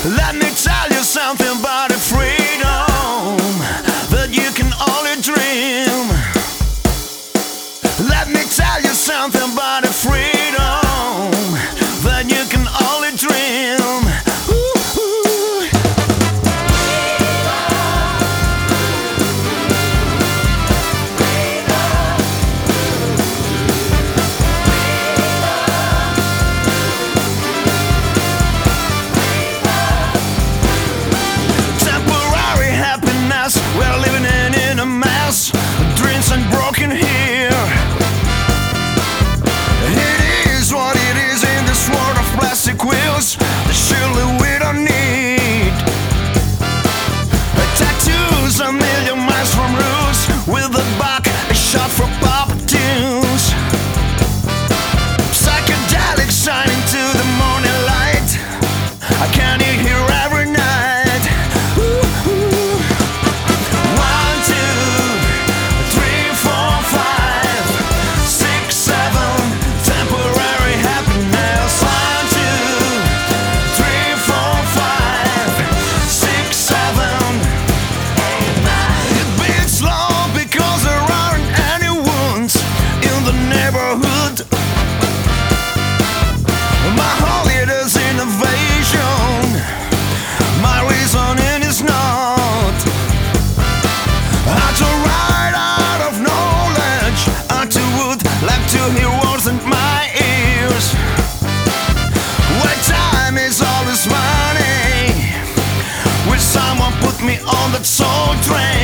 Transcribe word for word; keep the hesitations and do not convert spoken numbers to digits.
Let me tell you something about the freedom that you can only dream. Let me tell you something about the freedom that you can only dream. Ooh, ooh. Temporary happiness, we're living in, in a mess. Dreams and broken here. It is what it is in this world of plastic wheels that surely we don't need. Tattoos a million miles from roots, with a back a shot for pop tunes. Psychedelics shining to the morning light. I can't hear here every night. Ooh, ooh. One, two, three, four, five, six, seven. Temporary happiness. One, two, three, four, five, six, seven, eight, nine. It beats slow because there aren't any wounds in the neighborhood. My holidays innovation, my reasoning is not how to write out of knowledge. I too would like to hear words in my ears. Where time is always money, will someone put me on that soul train?